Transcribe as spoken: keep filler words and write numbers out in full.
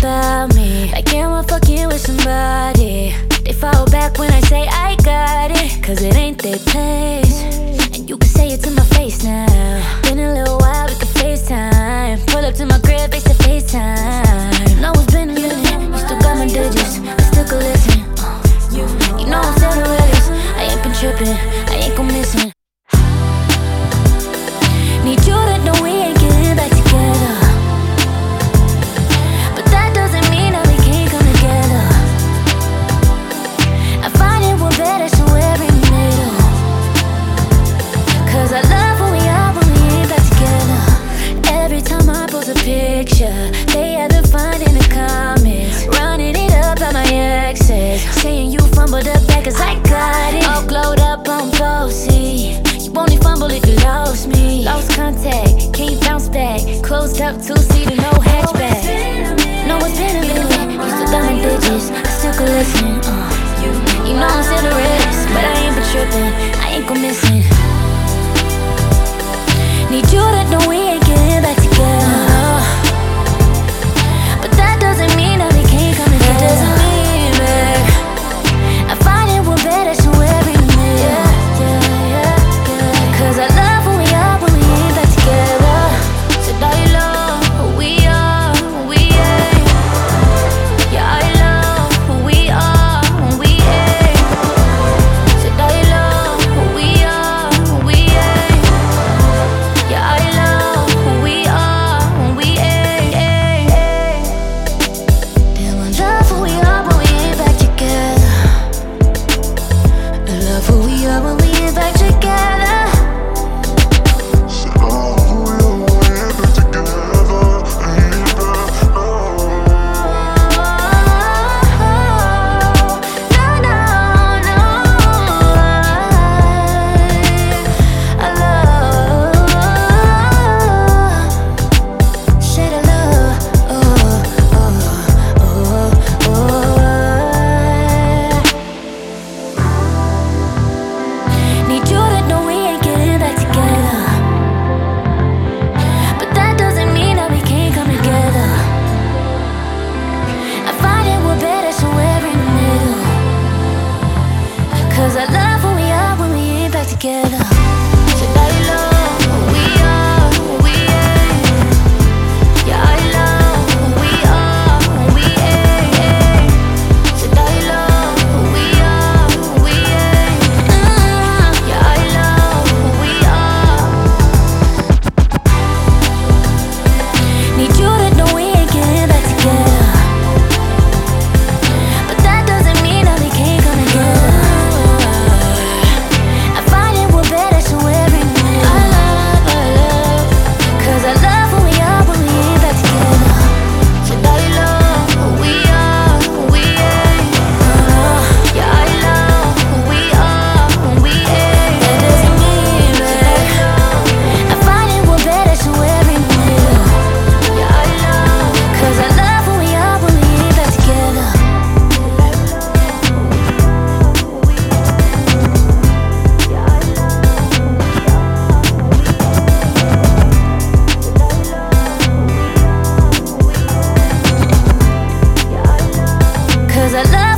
about me, like you were fucking with somebody. They fall back when I say I got it, cause it ain't their place. And you can say it to my face now. Been a little while, we can FaceTime. Pull up to my crib, face to FaceTime. Know it's been a minute, you still got my digits, I still can listen. uh, You know I'm still the realest, I ain't been tripping, I ain't gon' miss it. Need you to know we ain't getting back together, but that doesn't mean that we can't come together. I find it we're better somewhere in the middle, cause I love who we are when we ain't back together. Every time I post a picture, they have to find in the comments, running it up at my exes, saying you fumbled up back cause I got it. All glowed up on Bossy, you only fumble if you lost me. Lost contact, can't bounce back, closed up two-seater, no hatchback. No, it's been a minute, you still got my digits, I still can listen. uh, You know I'm still the realest, but I ain't been tripping, I ain't gon' miss it. Need you to know we ain't getting back together, but that doesn't mean that we can't come together. That doesn't mean that I find it we're better somewhere in the middle. Yeah, yeah, yeah, yeah. Cause I love who we are when we ain't back together. So now you love who we are when we ain't. Yeah, I love who we are when we ain't. So now you love who we are when we ain't. Yeah, I love who we are when we ain't. Damn, I love who we are when we ain't back together. I love who we are when we ain't back together. Said I love who we are when we ain't back together. Ain't back, no. No, no, no. I love, said I love, oh, oh, oh, oh. Need you to know we ain't getting back together, but that doesn't mean that we can't come together. I find it we're better somewhere in the middle, cause I love who we are when we ain't back together. So now you love who we are when we ain't. Yeah, I love who we are when we ain't. So now you love who we are when we ain't. Uh, Yeah, I love who we are. Need you to know we ain't getting back together, but that doesn't mean that we can't come together. I find it we're better somewhere in the middle. I love, I love, cause I love who we are when we ain't back together. So now you love who we are when we ain't. Uh, Yeah, I love who we are when we ain't. That doesn't mean that I find it we're better somewhere in the middle. Yeah, I love, cause I love who we are when we ain't back together. Cause I love